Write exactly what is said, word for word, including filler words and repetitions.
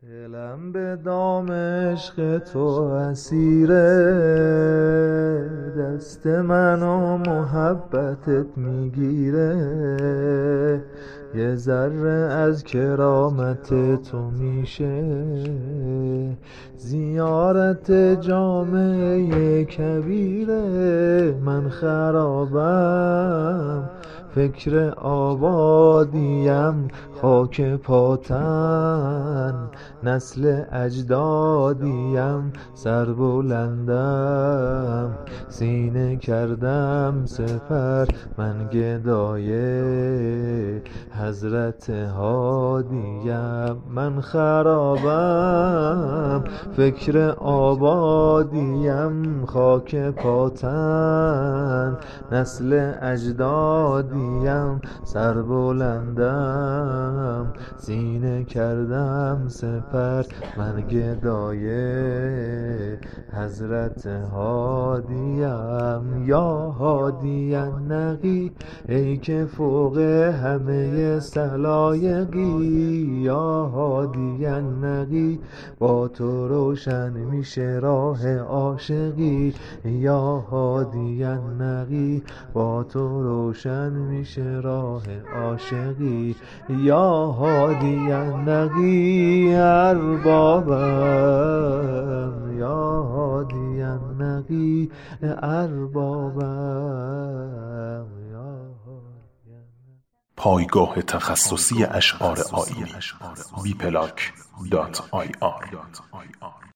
دلم به دام عشق تو اسیره، دست منو محبتت میگیره، یه ذره از کرامت تو میشه زیارت جامعه کبیره. من خرابم فکر آبادیم، خاک پاتن نسل اجدادیم، سربلندم سینه کردم سپر، من گدای حضرت هادیم. من خرابم فکر آبادیم، خاک پاتن نسل اجدادیم، سربلندم سینه کردم سپر، من گدای حضرت هادیم. یا هادی النقی ای که فوق همه سلایقی، یا هادی النقی با تو روشن میشه راه عاشقی، یا هادی النقی با تو روشن میشه راه عاشقی. یا هادی النقی اربابم، یا هادی النقی اربابم. پایگاه تخصصی اشعار آیینی بی پلاک دات آی آر